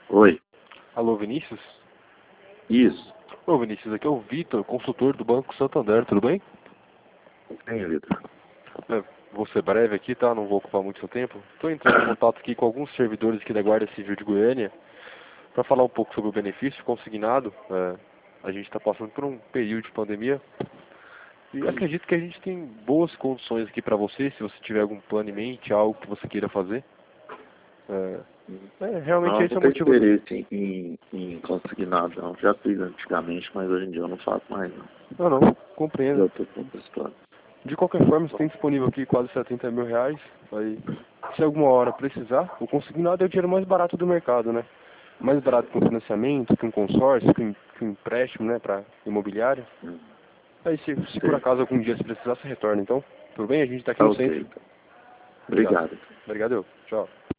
Oi, Alô, Vinícius? isso. Ô, Vinícius, aqui é o Vitor, consultor do Banco Santander, tudo bem? Sim, Vitor. Vou ser breve aqui, tá? Não vou ocupar muito seu tempo. Estou entrando em contato aqui com alguns servidores aqui da Guarda Civil de Goiânia para falar um pouco sobre o benefício consignado. A gente está passando por um período de pandemia e acredito que a gente tem boas condições aqui para você, se você tiver algum plano em mente, algo que você queira fazer. Realmente Não, esse não é o tenho motivo do... interesse em consignado, não. Já fiz antigamente, mas hoje em dia eu não faço mais, não. Não, compreendo. Já estou com outros planos. De qualquer forma, você tem disponível aqui quase 70 mil reais. Aí, se alguma hora precisar, o consignado é o dinheiro mais barato do mercado, né? Mais barato que um financiamento, que um consórcio, que um empréstimo, né, para imobiliária. Hum, Aí, se por Sei. acaso algum dia você precisar, você retorna. Então, tudo bem? A gente está aqui Tá no ok, centro. então. Obrigado. Obrigado. Obrigado, eu. Tchau.